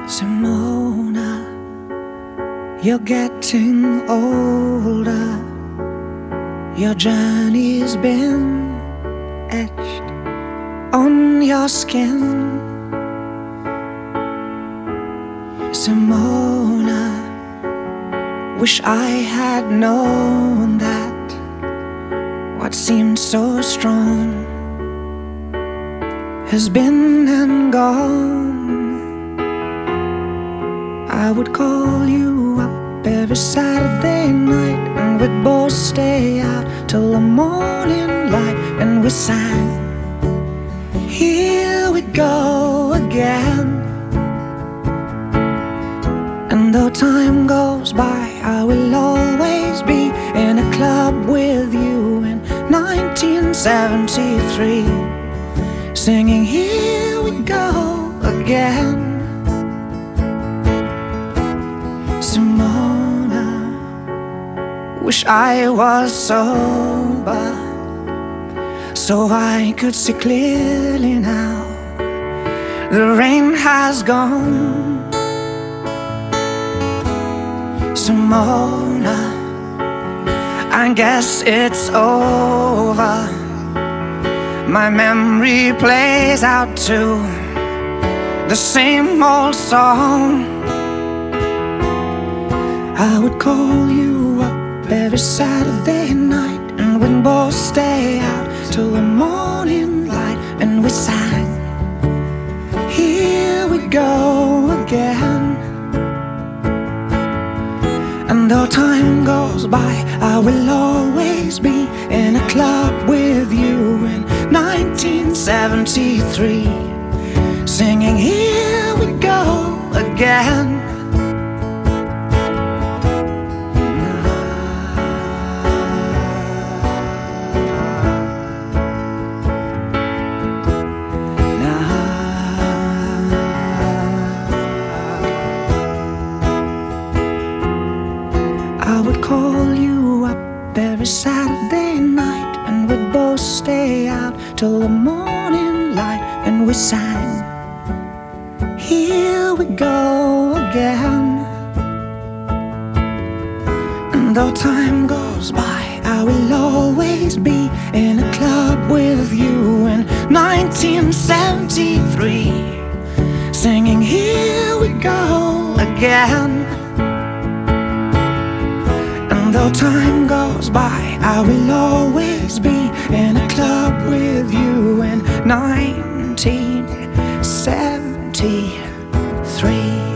Simona, you're getting older. Your journey's been etched on your skin. Simona, wish I had known that what seemed so strong has been and gone. I would call you up every Saturday night, and we'd both stay out till the morning light, and we sang, "Here we go again." And though time goes by, I will always be in a club with you in 1973, singing, "Here we go again." Simona, wish I was sober so I could see clearly now. The rain has gone. Simona, I guess it's over. My memory plays out to the same old song. I would call you up every Saturday night, and we'd both stay out till the morning light, and we sang, "Here we go again." And though time goes by, I will always be in a club with you in 1973, singing, "Here we go again." I would call you up every Saturday night, and we'd both stay out till the morning light, and we sang, "Here we go again." And though time goes by, I will always be in a club with you in 1973, singing, "Here we go again." Though time goes by, I will always be in a club with you in 1973.